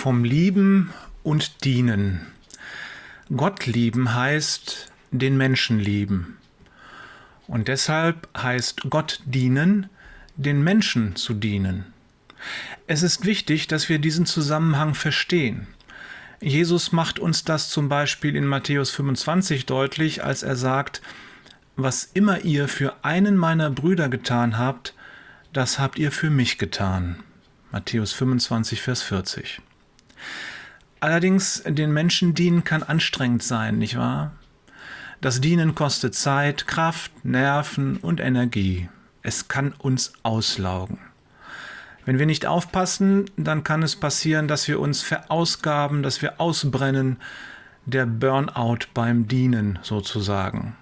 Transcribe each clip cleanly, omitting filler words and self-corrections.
Vom Lieben und Dienen. Gott lieben heißt den Menschen lieben. Und deshalb heißt Gott dienen, den Menschen zu dienen. Es ist wichtig, dass wir diesen Zusammenhang verstehen. Jesus macht uns das zum Beispiel in Matthäus 25 deutlich, als er sagt: Was immer ihr für einen meiner Brüder getan habt, das habt ihr für mich getan. Matthäus 25, Vers 40. Allerdings, den Menschen dienen kann anstrengend sein, nicht wahr? Das Dienen kostet Zeit, Kraft, Nerven und Energie. Es kann uns auslaugen. Wenn wir nicht aufpassen, dann kann es passieren, dass wir uns verausgaben, dass wir ausbrennen, der Burnout beim Dienen sozusagen.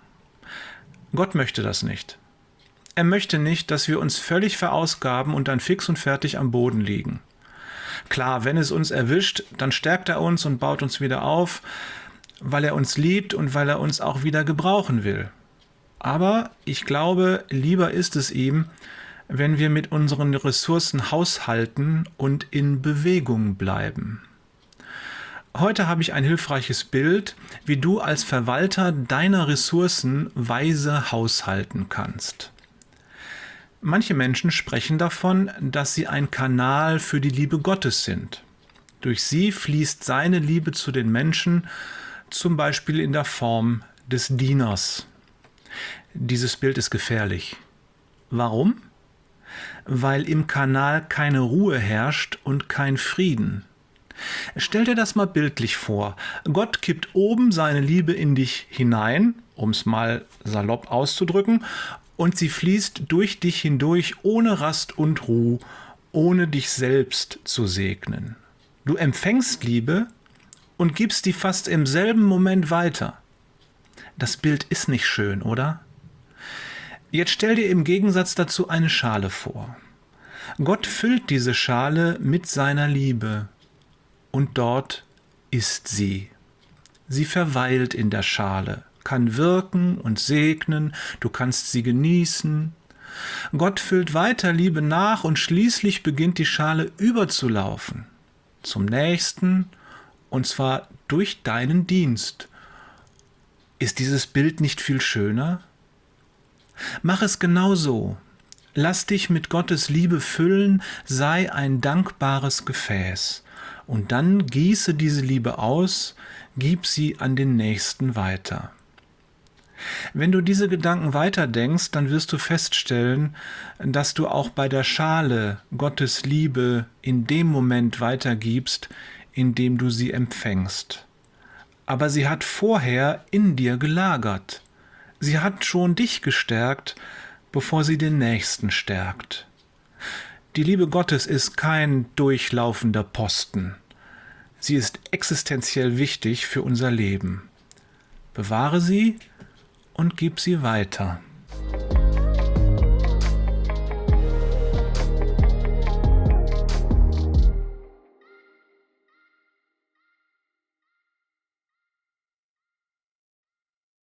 Gott möchte das nicht. Er möchte nicht, dass wir uns völlig verausgaben und dann fix und fertig am Boden liegen. Klar, wenn es uns erwischt, dann stärkt er uns und baut uns wieder auf, weil er uns liebt und weil er uns auch wieder gebrauchen will. Aber ich glaube, lieber ist es ihm, wenn wir mit unseren Ressourcen haushalten und in Bewegung bleiben. Heute habe ich ein hilfreiches Bild, wie du als Verwalter deiner Ressourcen weise haushalten kannst. Manche Menschen sprechen davon, dass sie ein Kanal für die Liebe Gottes sind. Durch sie fließt seine Liebe zu den Menschen, zum Beispiel in der Form des Dieners. Dieses Bild ist gefährlich. Warum? Weil im Kanal keine Ruhe herrscht und kein Frieden. Stell dir das mal bildlich vor. Gott kippt oben seine Liebe in dich hinein, um es mal salopp auszudrücken, und sie fließt durch dich hindurch ohne Rast und Ruhe, ohne dich selbst zu segnen. Du empfängst Liebe und gibst die fast im selben Moment weiter. Das Bild ist nicht schön, oder? Jetzt stell dir im Gegensatz dazu eine Schale vor. Gott füllt diese Schale mit seiner Liebe und dort ist sie. Sie verweilt in der Schale, kann wirken und segnen, du kannst sie genießen. Gott füllt weiter Liebe nach und schließlich beginnt die Schale überzulaufen. Zum Nächsten, und zwar durch deinen Dienst. Ist dieses Bild nicht viel schöner? Mach es genau so. Lass dich mit Gottes Liebe füllen, sei ein dankbares Gefäß. Und dann gieße diese Liebe aus, gib sie an den Nächsten weiter. Wenn du diese Gedanken weiterdenkst, dann wirst du feststellen, dass du auch bei der Schale Gottes Liebe in dem Moment weitergibst, in dem du sie empfängst. Aber sie hat vorher in dir gelagert. Sie hat schon dich gestärkt, bevor sie den Nächsten stärkt. Die Liebe Gottes ist kein durchlaufender Posten. Sie ist existenziell wichtig für unser Leben. Bewahre sie und gib sie weiter.